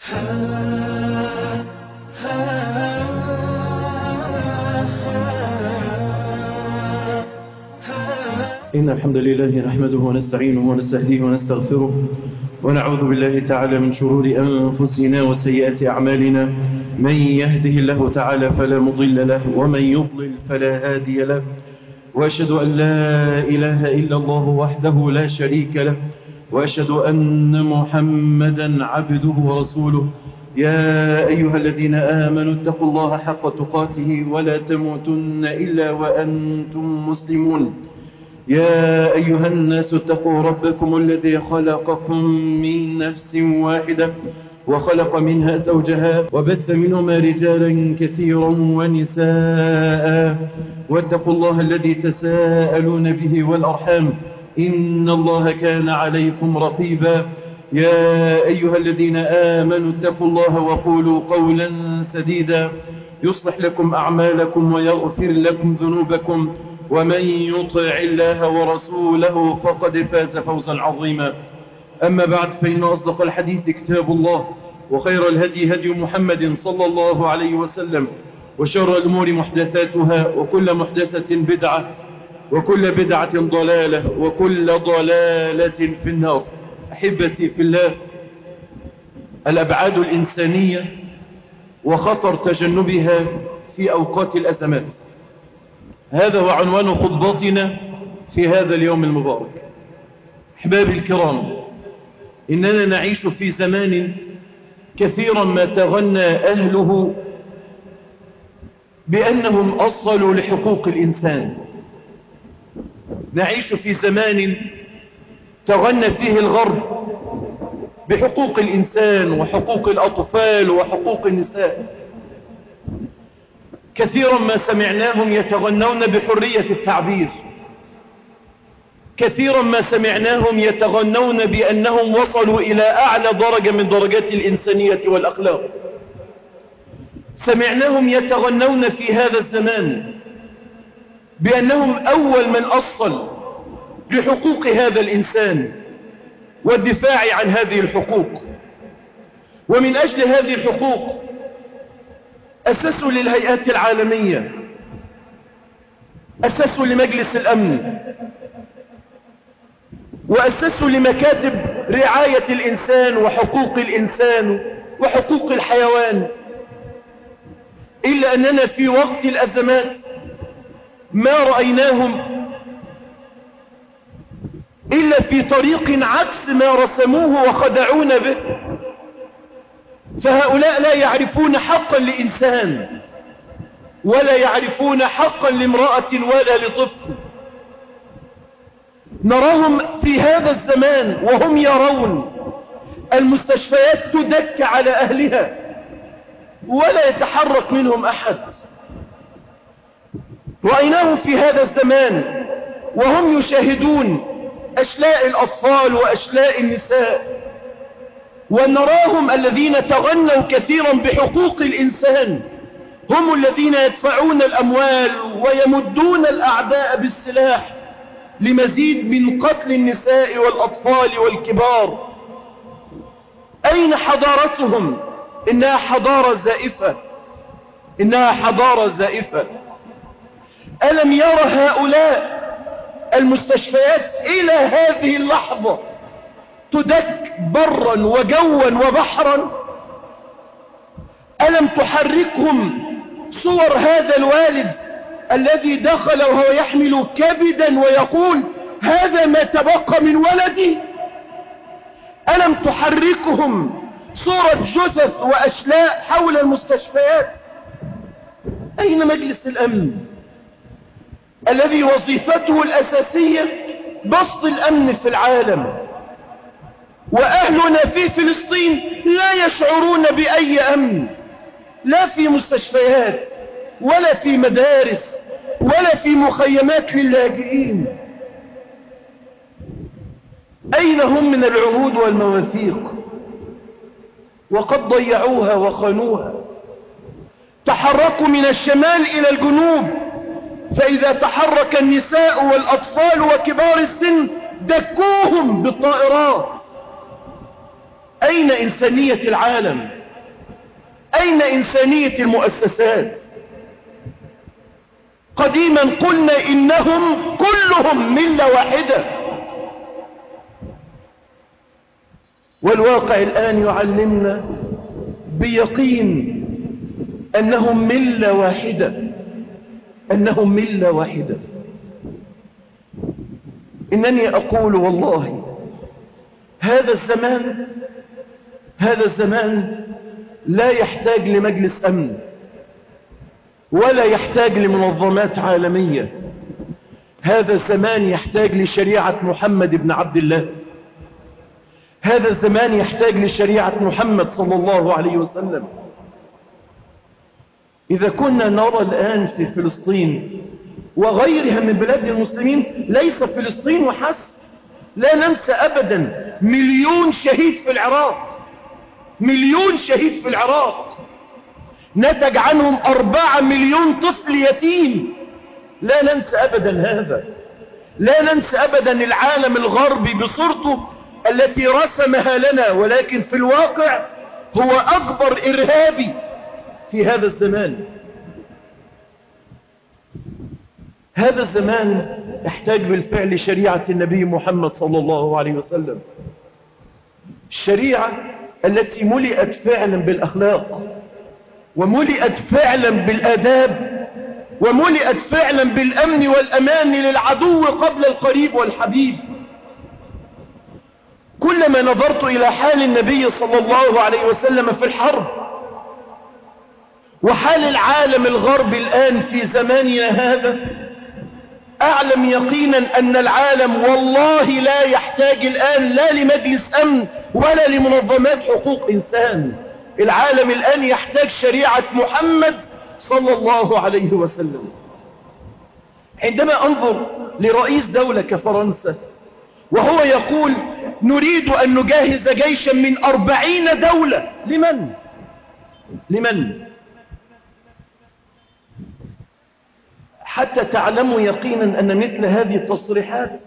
إن الحمد لله نحمده ونستعينه ونستهديه ونستغفره ونعوذ بالله تعالى من شرور أنفسنا وسيئات أعمالنا. من يهده الله تعالى فلا مضل له ومن يضلل فلا هادي له، وأشهد أن لا إله إلا الله وحده لا شريك له، وأشهد أن محمدا عبده ورسوله. يا أيها الذين آمنوا اتقوا الله حق تقاته ولا تموتن إلا وأنتم مسلمون. يا أيها الناس اتقوا ربكم الذي خلقكم من نفس واحدة وخلق منها زوجها وبث منهما رجالا كثيرا ونساء، واتقوا الله الذي تساءلون به والأرحام إن الله كان عليكم رقيبا. يا أيها الذين آمنوا اتقوا الله وقولوا قولا سديدا يصلح لكم أعمالكم ويغفر لكم ذنوبكم، ومن يطع الله ورسوله فقد فاز فوزا عظيما. أما بعد، فإن أصدق الحديث كتاب الله، وخير الهدي هدي محمد صلى الله عليه وسلم، وشر الأمور محدثاتها، وكل محدثة بدعة، وكل بدعة ضلالة، وكل ضلالة في النار. أحبتي في الله، الأبعاد الإنسانية وخطر تجنبها في أوقات الأزمات، هذا هو عنوان خطبتنا في هذا اليوم المبارك. أحبابي الكرام، إننا نعيش في زمان كثيرا ما تغنى أهله بأنهم أصلوا لحقوق الإنسان. نعيش في زمان تغنى فيه الغرب بحقوق الإنسان وحقوق الأطفال وحقوق النساء. كثيرا ما سمعناهم يتغنون بحرية التعبير، كثيرا ما سمعناهم يتغنون بأنهم وصلوا إلى أعلى درجة من درجات الإنسانية والأخلاق. سمعناهم يتغنون في هذا الزمان بأنهم أول من أصل لحقوق هذا الإنسان والدفاع عن هذه الحقوق. ومن أجل هذه الحقوق أسسوا للهيئات العالمية، أسسوا لمجلس الأمن، وأسسوا لمكاتب رعاية الإنسان وحقوق الإنسان وحقوق الحيوان. إلا أننا في وقت الأزمات ما رأيناهم إلا في طريق عكس ما رسموه وخدعون به. فهؤلاء لا يعرفون حقا لإنسان، ولا يعرفون حقا لامرأة ولا لطفل. نراهم في هذا الزمان وهم يرون المستشفيات تدك على أهلها ولا يتحرك منهم أحد. رأيناهم في هذا الزمان وهم يشاهدون أشلاء الأطفال وأشلاء النساء. ونراهم الذين تغنوا كثيرا بحقوق الإنسان هم الذين يدفعون الأموال ويمدون الأعداء بالسلاح لمزيد من قتل النساء والأطفال والكبار. أين حضارتهم؟ إنها حضارة زائفة، إنها حضارة زائفة. ألم يرى هؤلاء المستشفيات إلى هذه اللحظة تدك برا وجوا وبحرا؟ ألم تحركهم صور هذا الوالد الذي دخل وهو يحمل كبدا ويقول هذا ما تبقى من ولدي؟ ألم تحركهم صورة جثث وأشلاء حول المستشفيات؟ أين مجلس الأمن الذي وظيفته الأساسية بسط الأمن في العالم؟ وأهلنا في فلسطين لا يشعرون بأي أمن، لا في مستشفيات ولا في مدارس ولا في مخيمات للاجئين. أين هم من العهود والمواثيق؟ وقد ضيعوها وخانوها. تحركوا من الشمال إلى الجنوب، فإذا تحرك النساء والأطفال وكبار السن دكوهم بالطائرات. أين إنسانية العالم؟ أين إنسانية المؤسسات؟ قديما قلنا إنهم كلهم ملة واحدة، والواقع الآن يعلمنا بيقين أنهم ملة واحدة، أنهم ملة واحدة. إنني أقول والله هذا الزمان لا يحتاج لمجلس أمن ولا يحتاج لمنظمات عالمية. هذا الزمان يحتاج لشريعة محمد بن عبد الله. هذا الزمان يحتاج لشريعة محمد صلى الله عليه وسلم. إذا كنا نرى الآن في فلسطين وغيرها من بلاد المسلمين، ليس فلسطين وحسب، لا ننسى أبدا 1,000,000 شهيد في العراق، 1,000,000 شهيد في العراق، نتج عنهم 4,000,000 طفل يتيم. لا ننسى أبدا هذا، لا ننسى أبدا العالم الغربي بصورته التي رسمها لنا، ولكن في الواقع هو أكبر إرهابي في هذا الزمان. هذا الزمان يحتاج بالفعل شريعة النبي محمد صلى الله عليه وسلم، الشريعة التي ملئت فعلا بالأخلاق، وملئت فعلا بالآداب، وملئت فعلا بالأمن والأمان للعدو قبل القريب والحبيب. كلما نظرت إلى حال النبي صلى الله عليه وسلم في الحرب وحال العالم الغربي الآن في زماننا هذا، أعلم يقينا أن العالم والله لا يحتاج الآن لا لمجلس أمن ولا لمنظمات حقوق إنسان. العالم الآن يحتاج شريعة محمد صلى الله عليه وسلم. عندما أنظر لرئيس دولة كفرنسا وهو يقول نريد أن نجهز جيشا من 40 دولة، لمن؟ حتى تعلموا يقينا أن مثل هذه التصريحات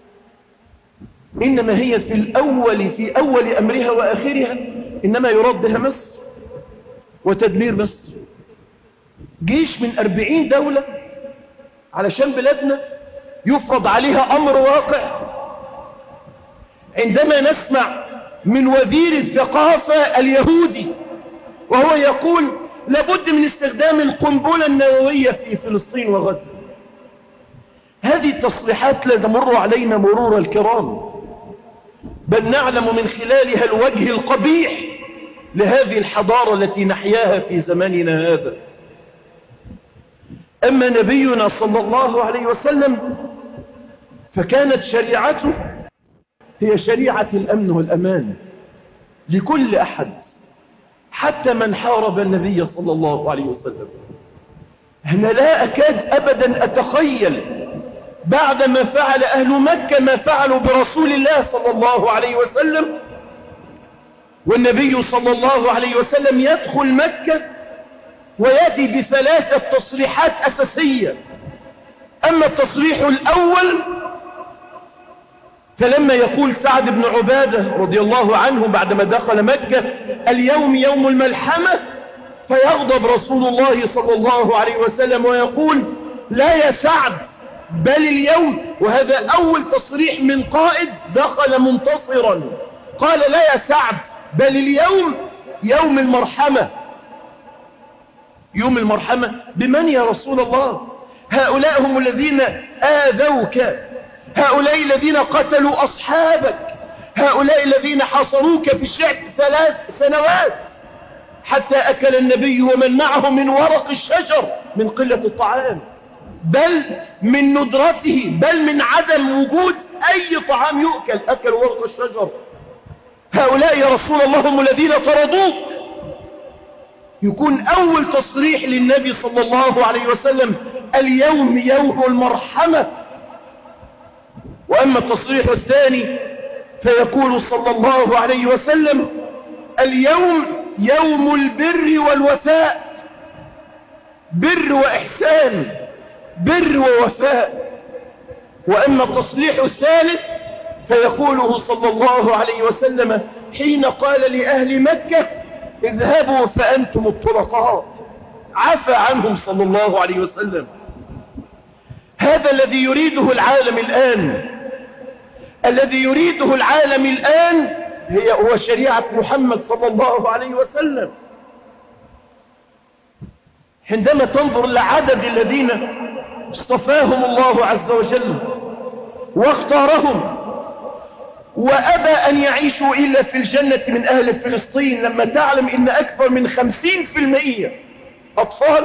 إنما هي في أول أمرها وآخرها إنما يراد بها مصر وتدمير مصر. جيش من 40 دولة علشان بلادنا يفرض عليها أمر واقع. عندما نسمع من وزير الثقافة اليهودي وهو يقول لابد من استخدام القنبلة النووية في فلسطين وغزة، هذه التصريحات لا تمر علينا مرور الكرام، بل نعلم من خلالها الوجه القبيح لهذه الحضارة التي نحياها في زماننا هذا. أما نبينا صلى الله عليه وسلم فكانت شريعته هي شريعة الأمن والأمان لكل أحد، حتى من حارب النبي صلى الله عليه وسلم. أنا لا أكاد أبدا أتخيل بعدما فعل أهل مكة ما فعلوا برسول الله صلى الله عليه وسلم، والنبي صلى الله عليه وسلم يدخل مكة ويأتي ب3 تصريحات أساسية. أما التصريح الأول فلما يقول سعد بن عبادة رضي الله عنه بعدما دخل مكة اليوم يوم الملحمة، فيغضب رسول الله صلى الله عليه وسلم ويقول لا يا سعد بل اليوم، وهذا أول تصريح من قائد دخل منتصرا، قال لا يا سعد بل اليوم يوم المرحمة. يوم المرحمة بمن يا رسول الله؟ هؤلاء هم الذين آذوك، هؤلاء الذين قتلوا أصحابك، هؤلاء الذين حصروك في الشعب 3 سنوات حتى أكل النبي ومن معه من ورق الشجر من قلة الطعام، بل من ندرته، بل من عدم وجود أي طعام يؤكل، أكل ورق الشجر. هؤلاء يا رسول الله هم الذين طردوك. يكون أول تصريح للنبي صلى الله عليه وسلم اليوم يوم المرحمة. وأما التصريح الثاني فيقول صلى الله عليه وسلم اليوم يوم البر والوفاء، بر وإحسان، بر ووفاء. وأما التصريح الثالث فيقوله صلى الله عليه وسلم حين قال لأهل مكة اذهبوا فأنتم الطلقاء، عفى عنهم صلى الله عليه وسلم. هذا الذي يريده العالم الآن، الذي يريده العالم الآن هو شريعة محمد صلى الله عليه وسلم. عندما تنظر لعدد الذين اصطفاهم الله عز وجل واختارهم وأبى أن يعيشوا إلا في الجنة من أهل فلسطين، لما تعلم إن أكثر من 50% أطفال،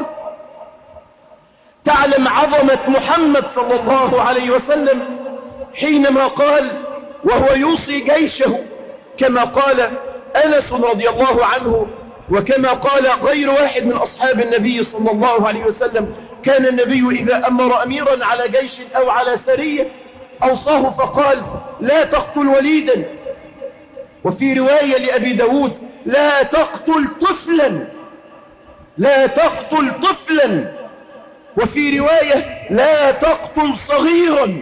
تعلم عظمة محمد صلى الله عليه وسلم حينما قال وهو يوصي جيشه كما قال أنس رضي الله عنه وكما قال غير واحد من أصحاب النبي صلى الله عليه وسلم: كان النبي إذا أمر أميرا على جيش أو على سرية أوصاه فقال: لا تقتل وليدا. وفي رواية لأبي داود: لا تقتل طفلا، لا تقتل طفلا. وفي رواية: لا تقتل صغيرا.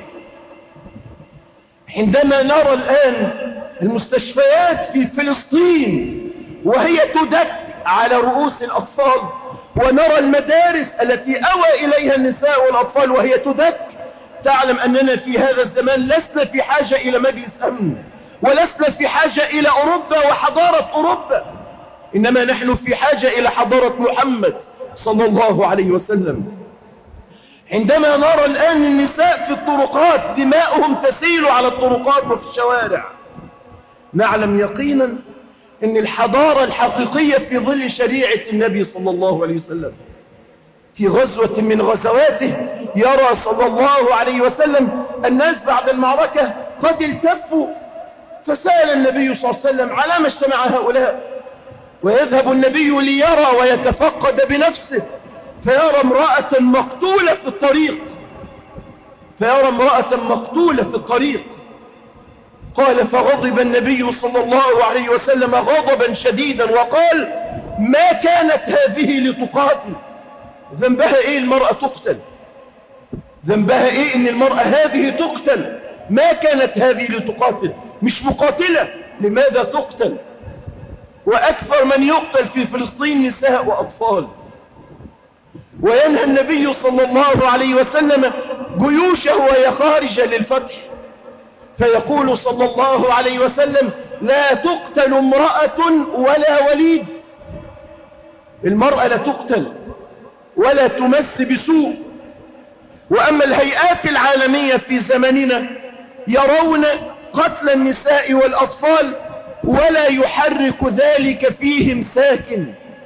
عندما نرى الآن المستشفيات في فلسطين وهي تدك على رؤوس الأطفال، ونرى المدارس التي أوى إليها النساء والأطفال وهي تدك، تعلم أننا في هذا الزمان لسنا في حاجة إلى مجلس أمن، ولسنا في حاجة إلى أوروبا وحضارة أوروبا، إنما نحن في حاجة إلى حضارة محمد صلى الله عليه وسلم. عندما نرى الآن النساء في الطرقات دماؤهم تسيل على الطرقات وفي الشوارع، نعلم يقينا أن الحضارة الحقيقية في ظل شريعة النبي صلى الله عليه وسلم. في غزوة من غزواته يرى صلى الله عليه وسلم الناس بعد المعركة قد التفوا، فسأل النبي صلى الله عليه وسلم: على ما اجتمع هؤلاء؟ ويذهب النبي ليرى ويتفقد بنفسه فيرى امرأة مقتولة في الطريق، فيرى امرأة مقتولة في الطريق. قال: فغضب النبي صلى الله عليه وسلم غضبا شديدا وقال: ما كانت هذه لتقاتل؟ ذنبها ايه المرأة تقتل؟ ذنبها ايه ان المرأة هذه تقتل؟ ما كانت هذه لتقاتل، مش مقاتلة، لماذا تقتل؟ وأكثر من يقتل في فلسطين نساء وأطفال. وينهى النبي صلى الله عليه وسلم جيوشه وهي خارجة للفتح، فيقول صلى الله عليه وسلم: لا تقتل امرأة ولا وليد. المرأة لا تقتل ولا تمس بسوء. وأما الهيئات العالمية في زمننا يرون قتل النساء والأطفال ولا يحرك ذلك فيهم ساكن.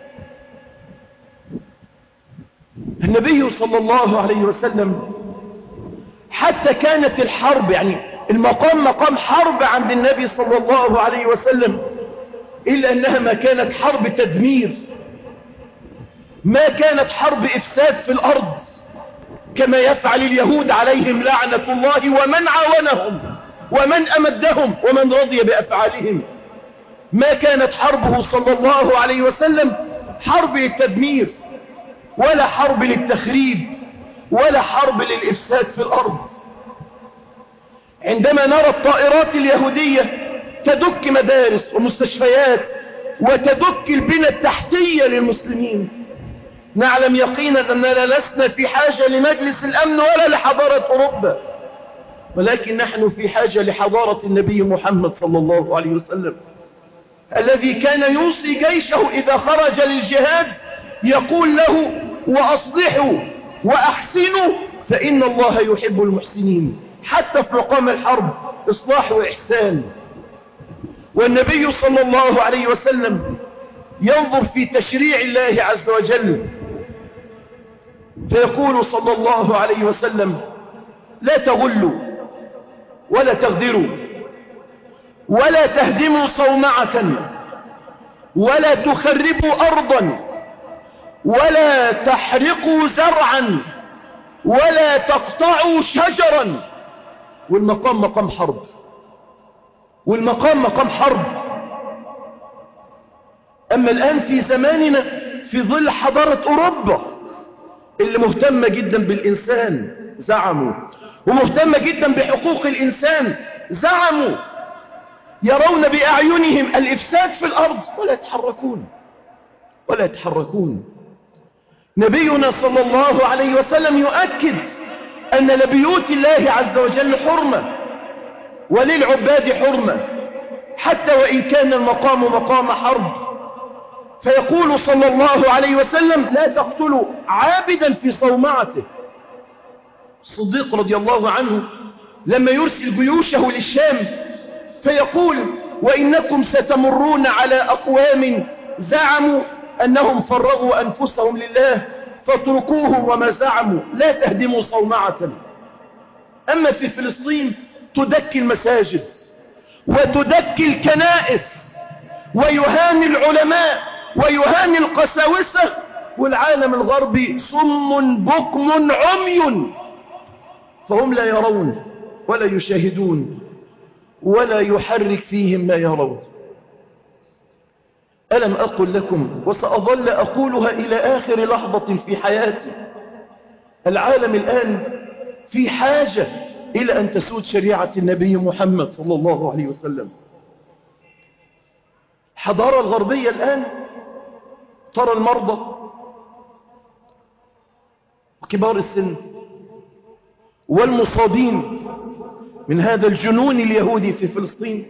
النبي صلى الله عليه وسلم حتى كانت الحرب، يعني المقام مقام حرب عند النبي صلى الله عليه وسلم، إلا أنها ما كانت حرب تدمير، ما كانت حرب إفساد في الأرض كما يفعل اليهود عليهم لعنة الله ومن عاونهم ومن أمدهم ومن رضي بأفعالهم. ما كانت حربه صلى الله عليه وسلم حرب للتدمير ولا حرب للتخريب ولا حرب للإفساد في الأرض. عندما نرى الطائرات اليهودية تدك مدارس ومستشفيات وتدك البنى التحتية للمسلمين، نعلم يقينا أننا لسنا في حاجة لمجلس الأمن ولا لحضارة أوروبا، ولكن نحن في حاجة لحضارة النبي محمد صلى الله عليه وسلم، الذي كان يوصي جيشه إذا خرج للجهاد يقول له: وأصلحوا وأحسنوا فإن الله يحب المحسنين. حتى في مقام الحرب إصلاح وإحسان. والنبي صلى الله عليه وسلم ينظر في تشريع الله عز وجل فيقول صلى الله عليه وسلم: لا تغلوا ولا تغدروا ولا تهدموا صومعة ولا تخربوا أرضا ولا تحرقوا زرعا ولا تقطعوا شجرا. والمقام مقام حرب، والمقام مقام حرب. أما الآن في زماننا في ظل حضارة أوروبا اللي مهتمة جدا بالإنسان زعموا، ومهتمة جدا بحقوق الإنسان زعموا، يرون بأعينهم الإفساد في الأرض ولا يتحركون. نبينا صلى الله عليه وسلم يؤكد أن لبيوت الله عز وجل حرمة وللعباد حرمة حتى وإن كان المقام مقام حرب. فيقول صلى الله عليه وسلم لا تقتلوا عابدا في صومعته. الصديق رضي الله عنه لما يرسل جيوشه للشام فيقول وإنكم ستمرون على أقوام زعموا أنهم فرغوا أنفسهم لله فاتركوهم وما زعموا لا تهدموا صومعة. أما في فلسطين تدكي المساجد وتدكي الكنائس ويهان العلماء ويهان القساوسة، والعالم الغربي صم بكم عمي فهم لا يرون ولا يشاهدون ولا يحرك فيهم ما يرون. ألم أقل لكم وسأظل أقولها إلى آخر لحظة في حياتي، العالم الآن في حاجة إلى أن تسود شريعة النبي محمد صلى الله عليه وسلم. الحضارة الغربية الآن ترى المرضى وكبار السن والمصابين من هذا الجنون اليهودي في فلسطين،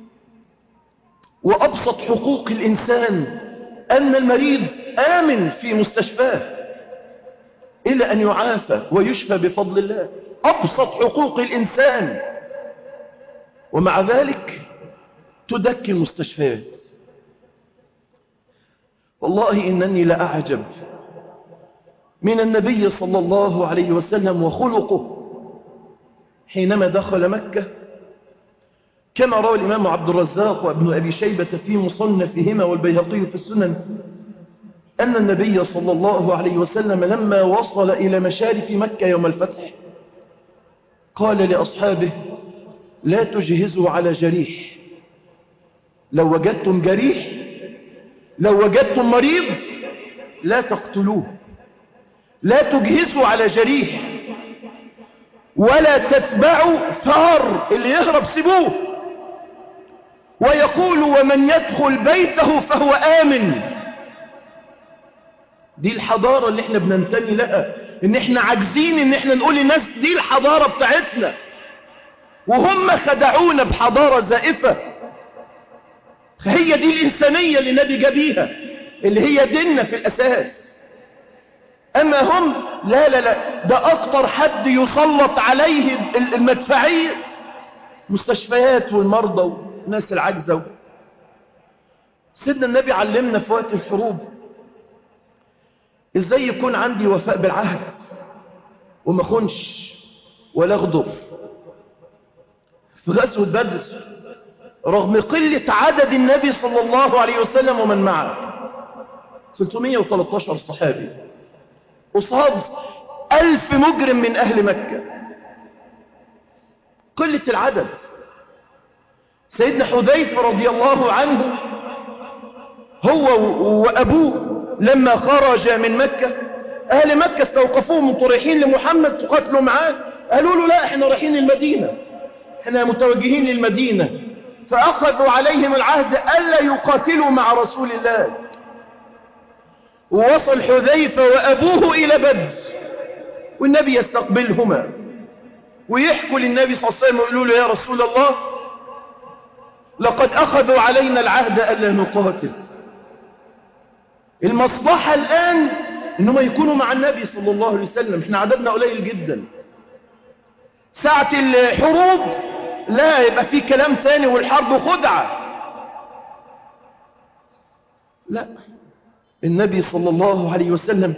وأبسط حقوق الإنسان أن المريض آمن في مستشفاه إلى أن يعافى ويشفى بفضل الله، أبسط حقوق الإنسان، ومع ذلك تدكي المستشفيات. والله إنني لأعجب من النبي صلى الله عليه وسلم وخلقه حينما دخل مكة، كما روى الإمام عبد الرزاق وابن أبي شيبة في مصنفهما والبيهقي في السنن أن النبي صلى الله عليه وسلم لما وصل إلى مشارف مكة يوم الفتح قال لأصحابه لا تجهزوا على جريح، لو وجدتم جريح لو وجدتم مريض لا تقتلوه، لا تجهزوا على جريح ولا تتبعوا ثار، اللي يهرب سيبوه. ويقول ومن يدخل بيته فهو آمن. دي الحضارة اللي احنا بننتمي لها، ان احنا عاجزين ان احنا نقول للناس دي الحضارة بتاعتنا، وهم خدعونا بحضارة زائفة. هي دي الإنسانية اللي النبي جاب بيها، اللي هي ديننا في الأساس. أما هم لا لا لا، ده أكتر حد يسلط عليه المدفعية مستشفيات والمرضى والناس العاجزة. سيدنا النبي علمنا في وقت الحروب إزاي يكون عندي وفاء بالعهد وما خنش ولا أغدر. في غزوة بدر رغم قلة عدد النبي صلى الله عليه وسلم ومن معه 313 صحابي قصاد 1000 مجرم من أهل مكة، قلة العدد. سيدنا حذيفة رضي الله عنه هو وأبوه لما خرج من مكة أهل مكة استوقفوهم طريحين لمحمد تقاتلوا معاه، قالوا له لا احنا رايحين المدينة، احنا متوجهين للمدينة. فأخذوا عليهم العهد ألا يقاتلوا مع رسول الله. ووصل حذيفة وأبوه إلى بدر والنبي يستقبلهما ويحكوا للنبي صلى الله عليه وسلم ويقولوا له يا رسول الله لقد أخذوا علينا العهد ألا نقاتل. المصلحة الآن إنهم يكونوا مع النبي صلى الله عليه وسلم، احنا عددنا قليل جدا. ساعة الحروب لا يبقى في كلام ثاني والحرب خدعة. لا، النبي صلى الله عليه وسلم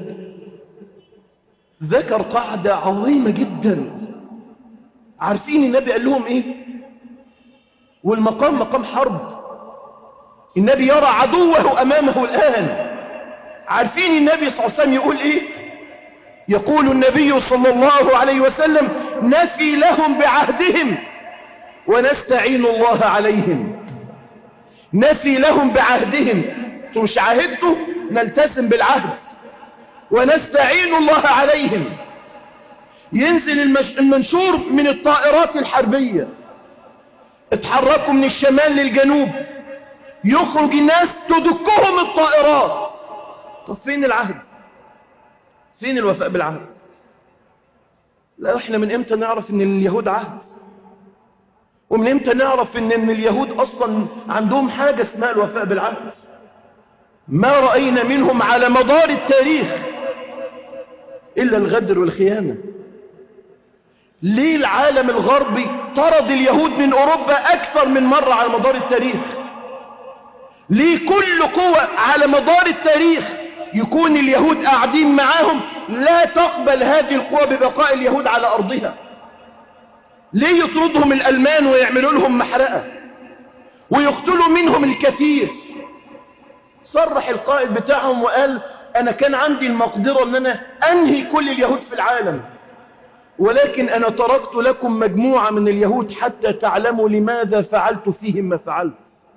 ذكر قاعدة عظيمة جدا. عارفين النبي قال لهم ايه؟ والمقام مقام حرب، النبي يرى عدوه أمامه الآن. عارفين النبي صلى الله عليه وسلم يقول ايه؟ يقول النبي صلى الله عليه وسلم نفي لهم بعهدهم ونستعين الله عليهم. نفي لهم بعهدهم، انتوا مش عاهدتوا نلتزم بالعهد، ونستعين الله عليهم. ينزل المنشور من الطائرات الحربية اتحركوا من الشمال للجنوب، يخرج الناس تدكهم الطائرات. طب فين العهد؟ فين الوفاء بالعهد؟ لا، احنا من امتى نعرف ان اليهود عهد؟ ومن امتى نعرف ان اليهود اصلا عندهم حاجة اسمها الوفاء بالعهد؟ ما رأينا منهم على مدار التاريخ إلا الغدر والخيانة. ليه العالم الغربي طرد اليهود من أوروبا أكثر من مرة على مدار التاريخ؟ ليه كل قوة على مدار التاريخ يكون اليهود قاعدين معاهم لا تقبل هذه القوة ببقاء اليهود على أرضها؟ ليه يطردهم الألمان ويعملوا لهم محرقة ويقتلوا منهم الكثير؟ صرح القائد بتاعهم وقال أنا كان عندي المقدرة أن أنا أنهي كل اليهود في العالم، ولكن أنا تركت لكم مجموعة من اليهود حتى تعلموا لماذا فعلت فيهم ما فعلت.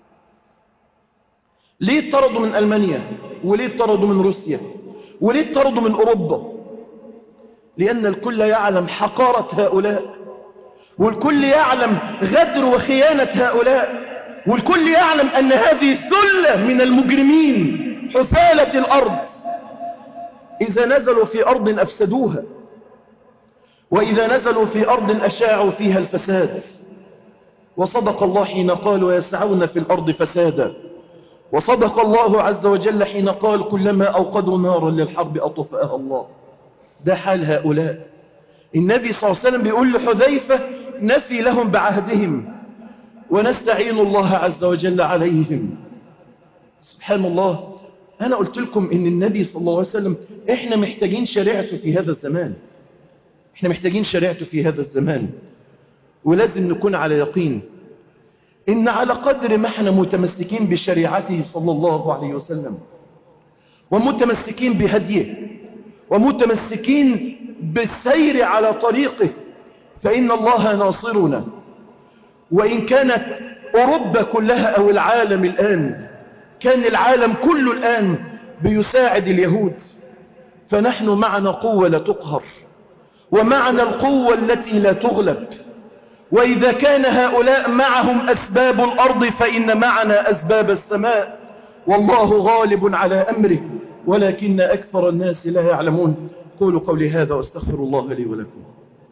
ليه طردوا من ألمانيا؟ وليه طردوا من روسيا؟ وليه طردوا من أوروبا؟ لأن الكل يعلم حقارة هؤلاء، والكل يعلم غدر وخيانة هؤلاء، والكل يعلم أن هذه ثلة من المجرمين حثالة الأرض، إذا نزلوا في أرض أفسدوها، وإذا نزلوا في أرض أشاعوا فيها الفساد. وصدق الله حين قال ويسعون في الأرض فسادا، وصدق الله عز وجل حين قال كلما أوقدوا نارا للحرب أطفأها الله. ده حال هؤلاء. النبي صلى الله عليه وسلم بيقول لحذيفة نفي لهم بعهدهم ونستعين الله عز وجل عليهم. سبحان الله. أنا قلت لكم إن النبي صلى الله عليه وسلم إحنا محتاجين شريعته في هذا الزمان، إحنا محتاجين شريعته في هذا الزمان، ولازم نكون على يقين إن على قدر ما إحنا متمسكين بشريعته صلى الله عليه وسلم ومتمسكين بهديه ومتمسكين بالسير على طريقه، فإن الله ناصرنا. وإن كانت أوروبا كلها أو العالم الآن، كان العالم كله الآن بيساعد اليهود، فنحن معنا قوة لا تقهر، ومعنا القوة التي لا تغلب. وإذا كان هؤلاء معهم أسباب الأرض فإن معنا أسباب السماء، والله غالب على أمره ولكن أكثر الناس لا يعلمون. قولوا قولي هذا واستغفر الله لي ولكم.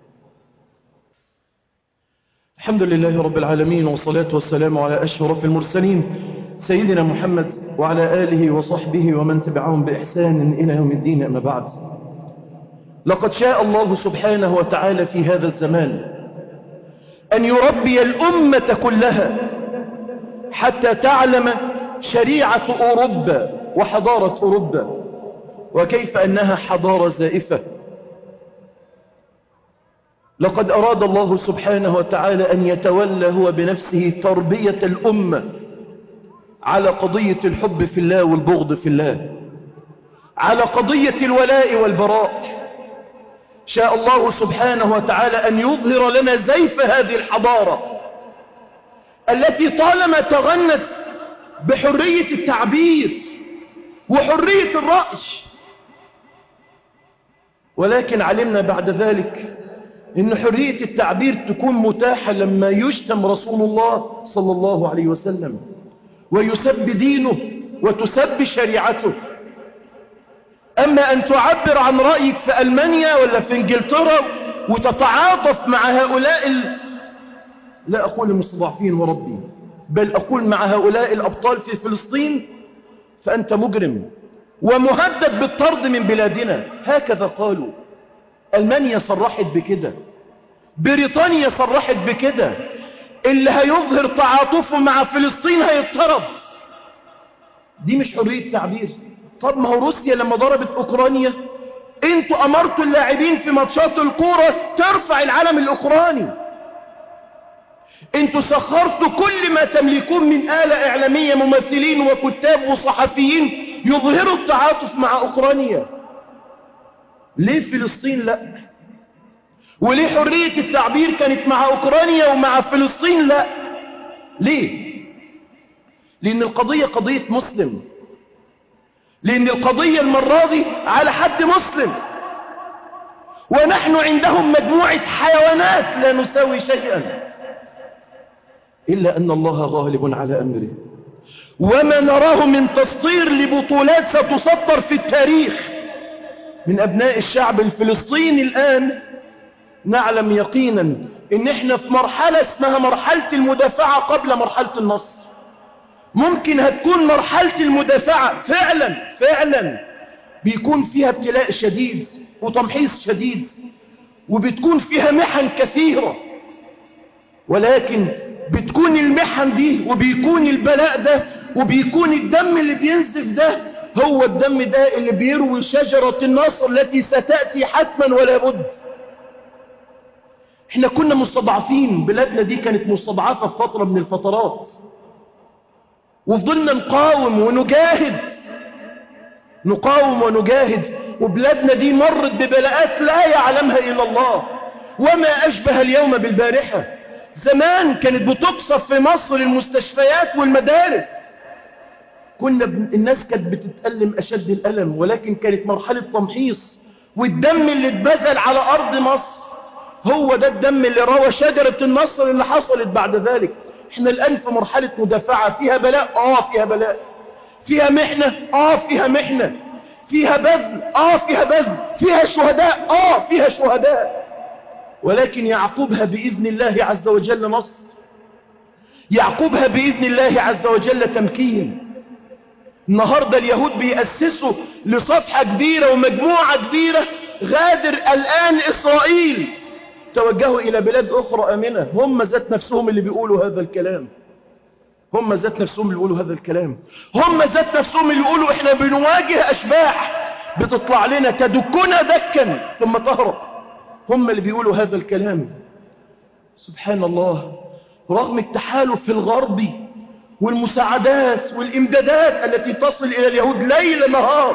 الحمد لله رب العالمين، والصلاة والسلام على أشرف المرسلين سيدنا محمد وعلى آله وصحبه ومن تبعهم بإحسان إلى يوم الدين. أما بعد، لقد شاء الله سبحانه وتعالى في هذا الزمان أن يربي الأمة كلها حتى تعلم شريعة أوروبا وحضارة أوروبا وكيف أنها حضارة زائفة. لقد أراد الله سبحانه وتعالى أن يتولى هو بنفسه تربية الأمة على قضية الحب في الله والبغض في الله، على قضية الولاء والبراء. شاء الله سبحانه وتعالى أن يظهر لنا زيف هذه الحضارة التي طالما تغنت بحرية التعبير وحرية الرأي، ولكن علمنا بعد ذلك إن حرية التعبير تكون متاحة لما يشتم رسول الله صلى الله عليه وسلم ويسب دينه وتسب شريعته. أما أن تعبر عن رأيك في ألمانيا ولا في إنجلترا وتتعاطف مع هؤلاء لا أقول المستضعفين وربي، بل أقول مع هؤلاء الأبطال في فلسطين، فأنت مجرم ومهدد بالطرد من بلادنا. هكذا قالوا. ألمانيا صرحت بكده، بريطانيا صرحت بكده. اللي هيظهر تعاطفه مع فلسطين هيطرد. دي مش حرية تعبير. طب ما هو روسيا لما ضربت أوكرانيا انتوا أمرتوا اللاعبين في ماتشات الكورة ترفع العلم الأوكراني، انتوا سخرتوا كل ما تملكون من آلة إعلامية، ممثلين وكتاب وصحفيين يظهروا التعاطف مع أوكرانيا. ليه فلسطين لا؟ وليه حرية التعبير كانت مع أوكرانيا ومع فلسطين لا؟ ليه؟ لأن القضية قضية مسلم، لأن القضية المرة دي على حد مسلم، ونحن عندهم مجموعة حيوانات لا نساوي شيئا. إلا أن الله غالب على أمره. وما نراه من تسطير لبطولات ستسطر في التاريخ من أبناء الشعب الفلسطيني الآن، نعلم يقينا إن إحنا في مرحلة اسمها مرحلة المدافعة قبل مرحلة النصر. ممكن هتكون مرحلة المدافعة فعلا بيكون فيها ابتلاء شديد وتمحيص شديد، وبتكون فيها محن كثيرة، ولكن بتكون المحن دي وبيكون البلاء ده وبيكون الدم اللي بينزف ده هو الدم ده اللي بيروي شجرة النصر التي ستأتي حتما ولا بد. احنا كنا مستضعفين، بلادنا دي كانت مستضعفة في فترة من الفترات، وفضلنا نقاوم ونجاهد، وبلادنا دي مرت ببلاءات لا يعلمها إلا الله، وما أشبه اليوم بالبارحة. زمان كانت بتقصف في مصر المستشفيات والمدارس، الناس كانت بتتألم أشد الألم، ولكن كانت مرحلة تمحيص، والدم اللي اتبذل على أرض مصر هو ده الدم اللي روى شجرة النصر اللي حصلت بعد ذلك. احنا الآن في مرحلة مدافعة، فيها بلاء، فيها بلاء، فيها محنة، فيها محنة، فيها بذل، فيها بذل، فيها شهداء، فيها شهداء، ولكن يعقبها بإذن الله عز وجل نصر، يعقبها بإذن الله عز وجل تمكين. النهاردة اليهود بيأسسوا لصفحة كبيرة ومجموعة كبيرة غادر الآن إسرائيل، توجهوا إلى بلاد أخرى آمنة. هم ذات نفسهم اللي بيقولوا هذا الكلام، هم ذات نفسهم اللي يقولوا إحنا بنواجه أشباح بتطلع لنا تدكنا دكا ثم تهرب. هم اللي بيقولوا هذا الكلام. سبحان الله، رغم التحالف في الغرب والمساعدات والإمدادات التي تصل إلى اليهود ليل نهار،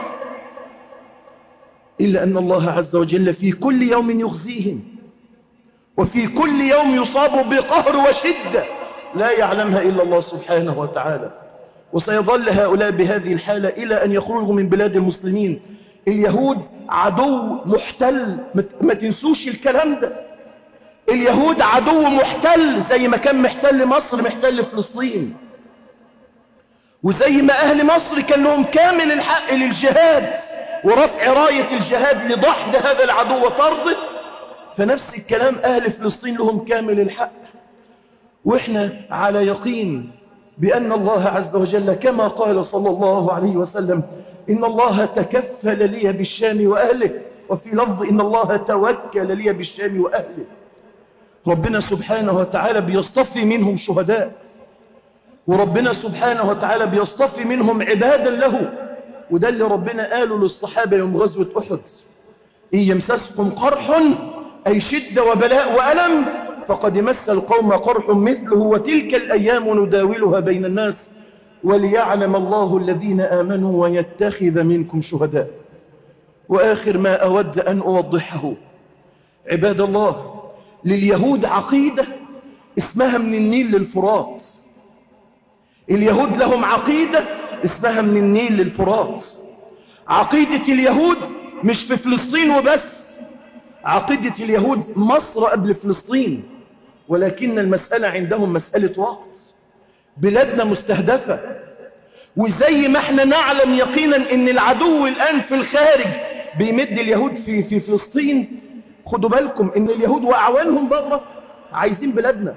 إلا أن الله عز وجل في كل يوم يخزيهم، وفي كل يوم يصاب بقهر وشدة لا يعلمها إلا الله سبحانه وتعالى. وسيظل هؤلاء بهذه الحالة إلى أن يخرجوا من بلاد المسلمين. اليهود عدو محتل، ما تنسوش الكلام ده. اليهود عدو محتل، زي ما كان محتل مصر محتل فلسطين، وزي ما أهل مصر كان لهم كامل الحق للجهاد ورفع راية الجهاد لضحد هذا العدو وطرده، فنفس الكلام أهل فلسطين لهم كامل الحق. وإحنا على يقين بأن الله عز وجل كما قال صلى الله عليه وسلم: إن الله تكفل لي بالشام وأهله، وفي لفظ إن الله توكل لي بالشام وأهله. ربنا سبحانه وتعالى بيصطفي منهم شهداء، وربنا سبحانه وتعالى بيصطفي منهم عبادا له. وده اللي ربنا قاله للصحابة يوم غزوة أحد: إن يمسسكم قرح أي شدة وبلاء وألم فقد مس القوم قرح مثله وتلك الأيام نداولها بين الناس وليعلم الله الذين آمنوا ويتخذ منكم شهداء. وآخر ما أود أن أوضحه عباد الله، لليهود عقيدة اسمها من النيل للفرات. اليهود لهم عقيدة اسمها من النيل للفرات. عقيدة اليهود مش في فلسطين وبس، عقيدة اليهود مصر قبل فلسطين، ولكن المسألة عندهم مسألة وقت. بلادنا مستهدفة، وزي ما احنا نعلم يقينا ان العدو الآن في الخارج بيمد اليهود في فلسطين، خدوا بالكم ان اليهود وأعوانهم بره عايزين بلادنا.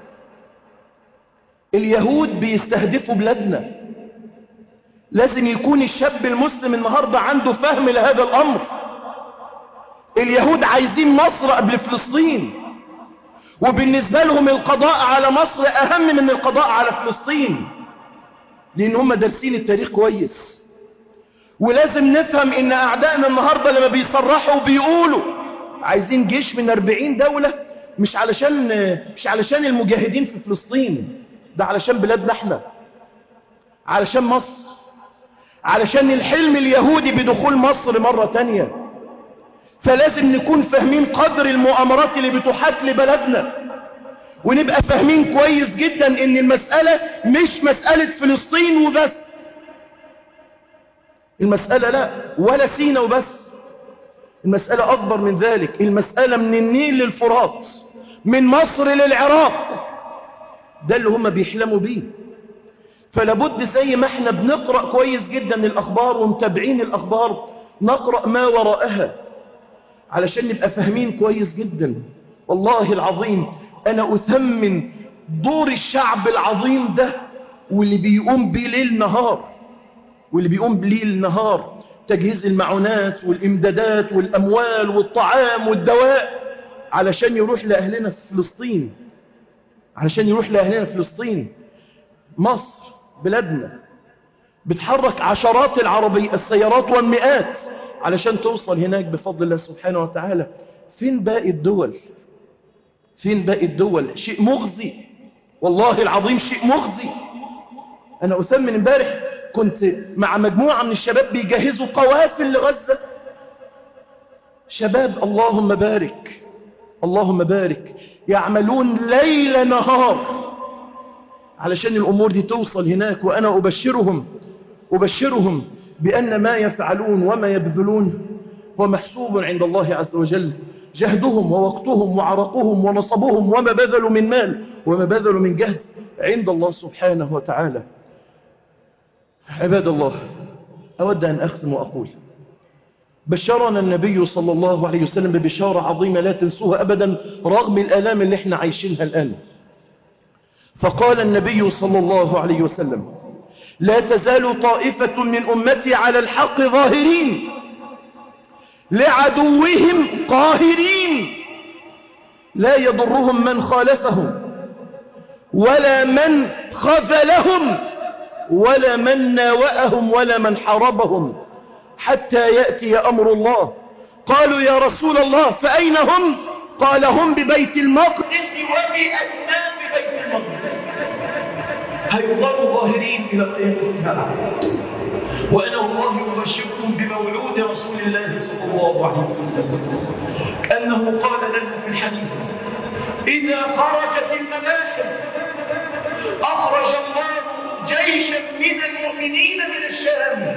اليهود بيستهدفوا بلادنا. لازم يكون الشاب المسلم النهاردة عنده فهم لهذا الأمر. اليهود عايزين مصر قبل فلسطين، وبالنسبة لهم القضاء على مصر أهم من القضاء على فلسطين، لأن هم دارسين التاريخ كويس. ولازم نفهم إن أعدائنا النهاردة لما بيصرحوا وبيقولوا عايزين جيش من 40 دولة، مش علشان المجاهدين في فلسطين، ده علشان بلادنا احنا، علشان مصر، علشان الحلم اليهودي بدخول مصر مرة تانية. فلازم نكون فاهمين قدر المؤامرات اللي بتحاك لبلدنا، ونبقى فاهمين كويس جدا ان المسألة مش مسألة فلسطين وبس، المسألة لا ولا سينا وبس، المسألة أكبر من ذلك. المسألة من النيل للفرات، من مصر للعراق، ده اللي هم بيحلموا بيه. فلابد زي ما احنا بنقرأ كويس جدا الأخبار ومتابعين الأخبار، نقرأ ما وراءها علشان نبقى فاهمين كويس جدا. والله العظيم أنا أثمن دور الشعب العظيم ده، واللي بيقوم بيه ليل نهار، واللي بيقوم بليل نهار تجهيز المعونات والإمدادات والأموال والطعام والدواء علشان يروح لأهلنا في فلسطين، علشان يروح لأهلنا في فلسطين. مصر بلادنا بتحرك عشرات السيارات والمئات علشان توصل هناك بفضل الله سبحانه وتعالى. فين باقي الدول؟ فين باقي الدول؟ شيء مغزي، والله العظيم شيء مغزي. أنا أثمن امبارح كنت مع مجموعة من الشباب بيجهزوا قوافل لغزة، شباب اللهم بارك اللهم بارك يعملون ليل نهار علشان الأمور دي توصل هناك. وأنا أبشرهم بأن ما يفعلون وما يبذلون هو محسوب عند الله عز وجل. جهدهم ووقتهم وعرقهم ونصبهم وما بذلوا من مال وما بذلوا من جهد عند الله سبحانه وتعالى. عباد الله، أود أن أختم وأقول بشرنا النبي صلى الله عليه وسلم ببشارة عظيمة لا تنسوها أبدا رغم الآلام اللي احنا عايشينها الآن. فقال النبي صلى الله عليه وسلم: لا تزال طائفة من أمتي على الحق ظاهرين لعدوهم قاهرين، لا يضرهم من خالفهم ولا من خذلهم ولا من ناوأهم ولا من حاربهم حتى يأتي أمر الله. قالوا يا رسول الله فأين هم؟ قال هم ببيت المقدس وبأكناف بيت المقدس، هيظلوا ظاهرين إلى قيام الساعة. وأنا والله أبشركم بمولود رسول الله صلى الله عليه وسلم أنه قال له في الحديث: إذا خرجت الملاحم أخرج الله جيشا من المؤمنين من الشام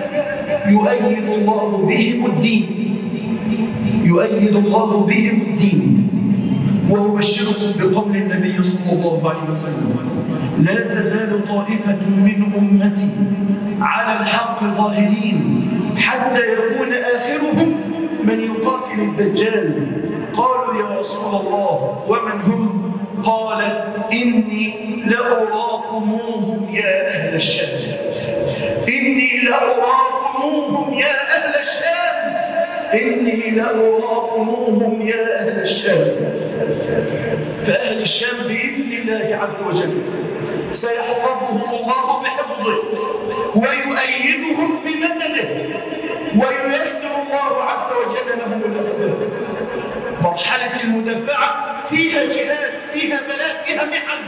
يؤيد الله بهم الدين، يؤيد الله بهم الدين. وأبشركم بقول النبي صلى الله عليه وسلم: لا تزال طائفة من أمتي على الحق ظاهرين حتى يكون آخرهم من يقاتل الدجال. قالوا يا رسول الله ومن هم؟ قال: إني لأراكموهم يا أهل الشام، إني لأراكموهم يا أهل الشام، إني لأراكموهم يا أهل الشام. فأهل الشام بإذن الله عز وجل سيحفظهم الله بحفظه ويؤيدهم بمدده وييسر الله عز وجل لهم الأسباب. مرحلة المدافعة فيها جهاد، فيها بلاء، فيها محن،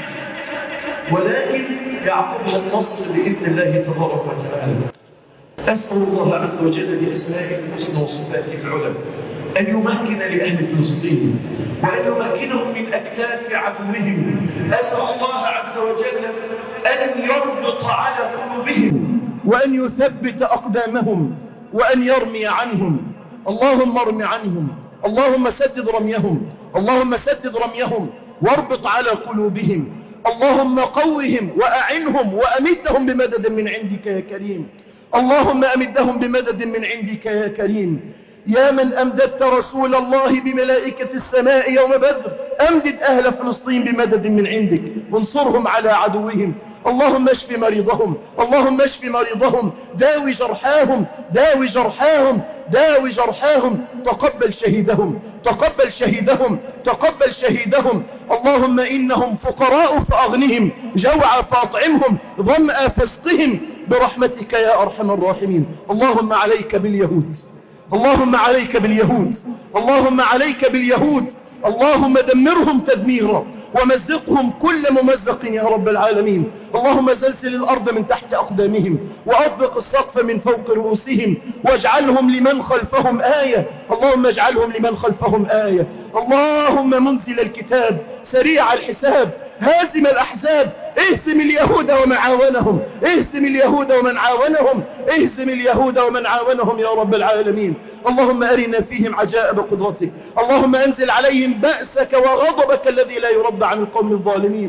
ولكن يعقبها النصر بإذن الله تبارك وتعالى. أسأل الله عز وجل بأسمائه الحسنى وصفاته العلى أن يمكن لأهل فلسطين وأن يمكنهم من أكتاف عدوهم. أسأل الله عز وجل أن يربط على قلوبهم وأن يثبت أقدامهم وأن يرمي عنهم. اللهم ارم عنهم، اللهم سدد رميهم، اللهم سدد رميهم واربط على قلوبهم. اللهم قوهم وأعنهم وأمدهم بمدد من عندك يا كريم. اللهم أمدهم بمدد من عندك يا كريم. يا من أمددت رسول الله بملائكة السماء يوم بدر، أمدد أهل فلسطين بمدد من عندك وانصرهم على عدوهم. اللهم اشف مريضهم، اللهم اشف مريضهم، داوي جرحاهم، داوي جرحاهم، داوي جرحاهم. تقبل شهيدهم، تقبل شهيدهم، تقبل شهيدهم. اللهم إنهم فقراء فأغنهم، جوع فأطعمهم، ظمأ فاسقهم برحمتك يا أرحم الراحمين. اللهم عليك باليهود، اللهم عليك باليهود، اللهم عليك باليهود. اللهم دمرهم تدميرا ومزقهم كل ممزق يا رب العالمين. اللهم زلزل الأرض من تحت أقدامهم وأطبق السقف من فوق رؤوسهم واجعلهم لمن خلفهم آية. اللهم اجعلهم لمن خلفهم آية. اللهم منزل الكتاب سريع الحساب هازم الأحزاب، اهزم اليهود ومن عاونهم، اهزم اليهود ومن عاونهم، اهزم اليهود ومن عاونهم يا رب العالمين. اللهم أرنا فيهم عجائب قدرتك. اللهم أنزل عليهم بأسك وغضبك الذي لا يرد عن القوم الظالمين.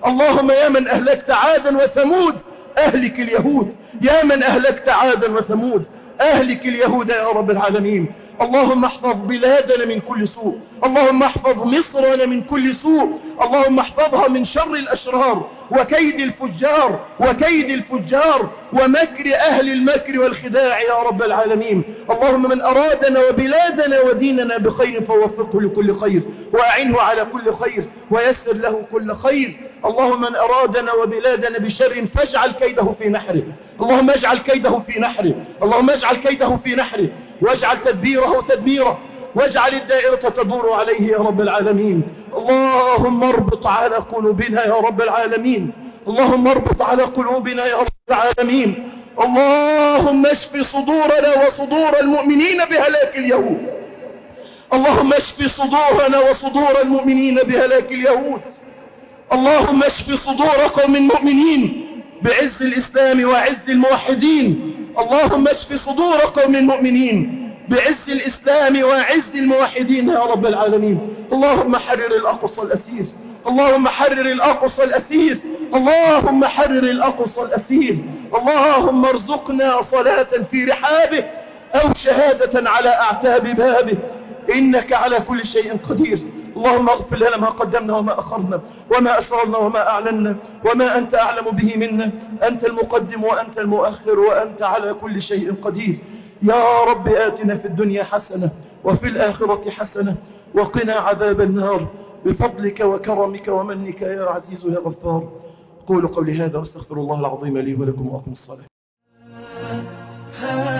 اللهم يا من أهلكت عادا وثمود أهلك اليهود، يا من أهلكت عادا وثمود أهلك اليهود يا رب العالمين. اللهم احفظ بلادنا من كل سوء، اللهم احفظ مصرنا من كل سوء، اللهم احفظها من شر الأشرار وكيد الفجار ومكر أهل المكر والخداع يا رب العالمين. اللهم من أرادنا وبلادنا وديننا بخير فوفقه لكل خير، وأعنه على كل خير، ويسر له كل خير. اللهم من أرادنا وبلادنا بشر فاجعل كيده في نحره، اللهم اجعل كيده في نحره، اللهم اجعل كيده في نحره، واجعل تدبيره تدميره، واجعل الدائرة تدور عليه يا رب العالمين. اللهم اربط على قلوبنا يا رب العالمين، اللهم اربط على قلوبنا يا رب العالمين. اللهم اشف صدورنا وصدور المؤمنين بهلاك اليهود، اللهم اشف صدورنا وصدور المؤمنين بهلاك اليهود. اللهم اشف صدور قوم مؤمنين بعز الإسلام وعز الموحدين، اللهم اشف صدور قوم مؤمنين بعز الإسلام وعز الموحدين يا رب العالمين. اللهم حرر الأقصى الأسير، اللهم حرر الأقصى الأسير، اللهم حرر الأقصى الأسير. اللهم ارزقنا صلاة في رحابه أو شهادة على أعتاب بابه، إنك على كل شيء قدير. اللهم اغفر لنا ما قدمنا وما أخرنا وما أسررنا وما أعلنا وما أنت أعلم به منا، أنت المقدم وأنت المؤخر وأنت على كل شيء قدير. يا رب آتنا في الدنيا حسنة وفي الآخرة حسنة وقنا عذاب النار بفضلك وكرمك ومنك يا عزيز يا غفار. قولوا قولي هذا واستغفر الله العظيم لي ولكم وأقم الصلاة.